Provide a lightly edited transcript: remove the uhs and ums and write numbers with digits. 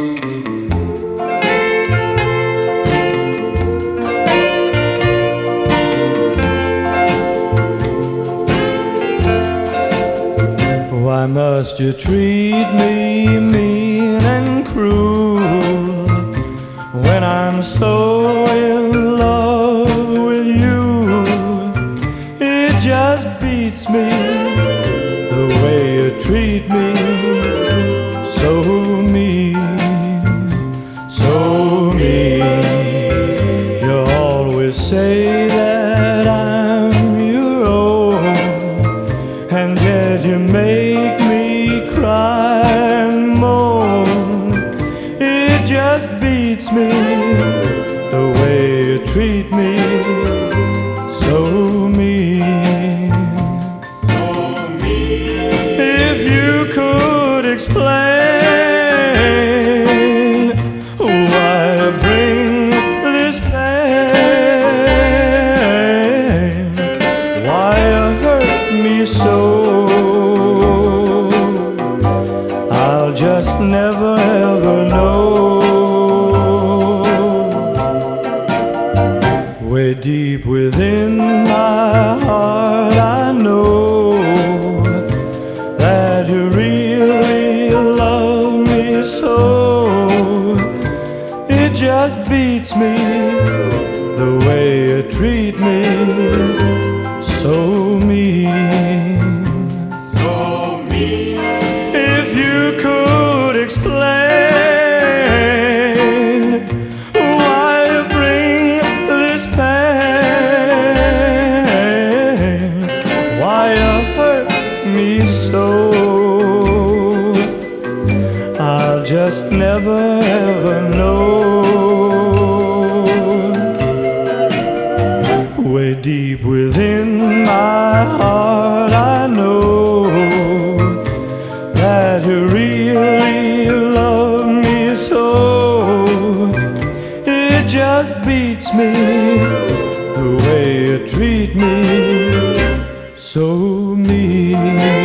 Why must you treat me mean and cruel when I'm so in love with you? It just beats me the way you treat me, so mean, so mean. You always say that I'm your own, and yet you make me cry and moan. It just beats me the way you treat me, so mean, so mean. If you could explain why I bring this pain, why you hurt me so, I'll just never ever know. Way deep within my heart I know that you really love me so. It just beats me the way you treat me, so mean, so mean. If you could explain why you bring this pain, why you hurt me so, I'll just never ever know. Way deep within my heart I know that you really love me so. It just beats me the way you treat me, so mean.